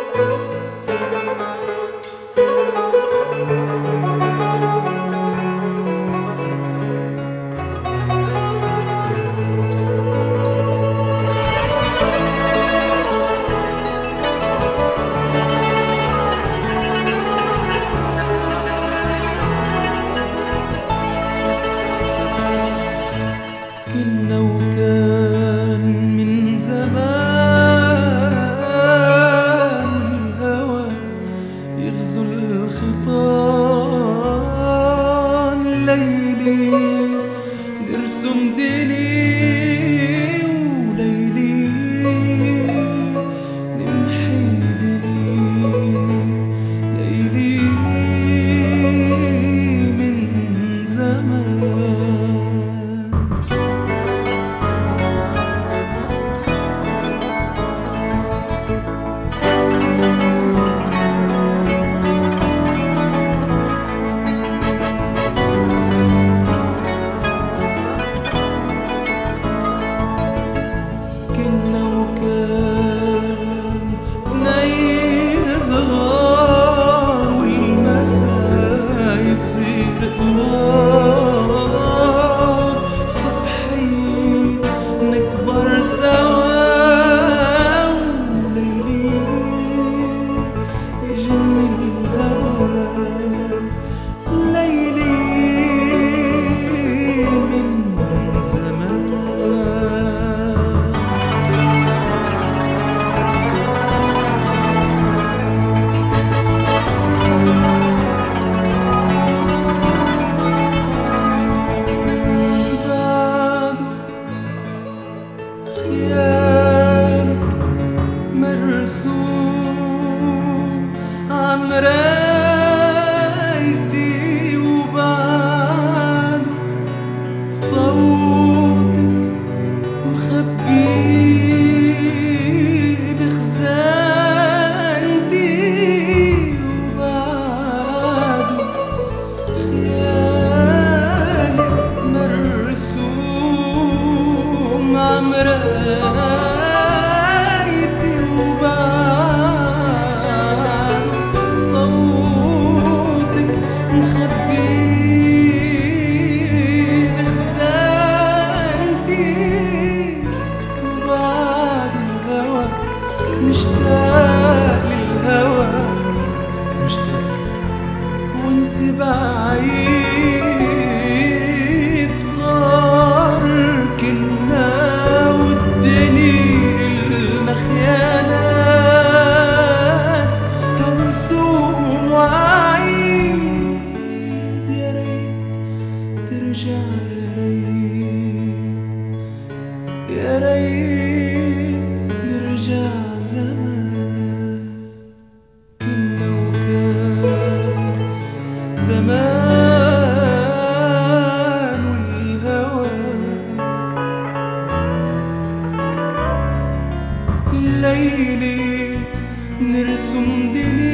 كنا وكان من زمان الهوى يغزو الخطان ليلي نرسم ديني وليلي نمحي ديني ليلي من زمان. يصير نار صبحي نكبر سوا وليلي يجن الهوى ليلي من زمان. مرسوم عمرايتي وبعده صوتك مخبي بخزانتي وبعده خيالك مرسوم عمرايتي مشتاق للهوى مشتاق وانت بعيد صار كنا والدني إلنا خيانات همسوم وعيد يا ريت ترجع يا ريت نرجع زمان. كنا وكان زمان والهوى ليلي نرسم دنيا